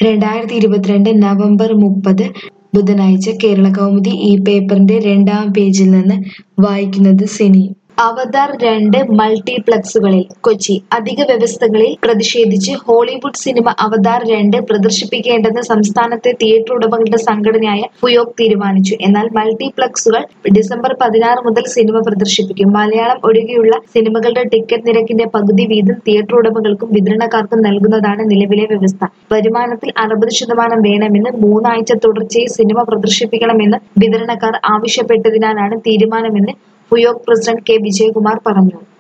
2022 November 30 ബുധനാഴ്ച കേരളകൗമുദി ഈ പേപ്പറിന്റെ 2-ാം പേജിൽ നിന്ന് വായിക്കുന്നത് സിനി. അവതാർ 2 മൾട്ടിപ്ലക്സുകളിൽ. കൊച്ചി. അധിക വ്യവസ്ഥകളിൽ പ്രതിഷേധിച്ച് ഹോളിവുഡ് സിനിമ അവതാർ 2 പ്രദർശിപ്പിക്കേണ്ടെന്ന് സംസ്ഥാനത്തെ തിയേറ്റർ ഉടമകളുടെ സംഘടനയായ ഫുയോക് തീരുമാനിച്ചു. എന്നാൽ മൾട്ടിപ്ലക്സുകൾ ഡിസംബർ 16 മുതൽ സിനിമ പ്രദർശിപ്പിക്കും. മലയാളം ഒഴികെയുള്ള സിനിമകളുടെ ടിക്കറ്റ് നിരക്കിന്റെ പകുതി വീതം തിയേറ്റർ ഉടമകൾക്കും വിതരണക്കാർക്കും നൽകുന്നതാണ് നിലവിലെ വ്യവസ്ഥ. വരുമാനത്തിൽ 60% വേണമെന്ന് 3 ആഴ്ച തുടർച്ചയായി സിനിമ പ്രദർശിപ്പിക്കണമെന്ന് വിതരണക്കാർ ആവശ്യപ്പെട്ടതിനാലാണ് തീരുമാനമെന്ന് ഫുയോക് പ്രസിഡന്റ് കെ. വിജയകുമാർ പറഞ്ഞു.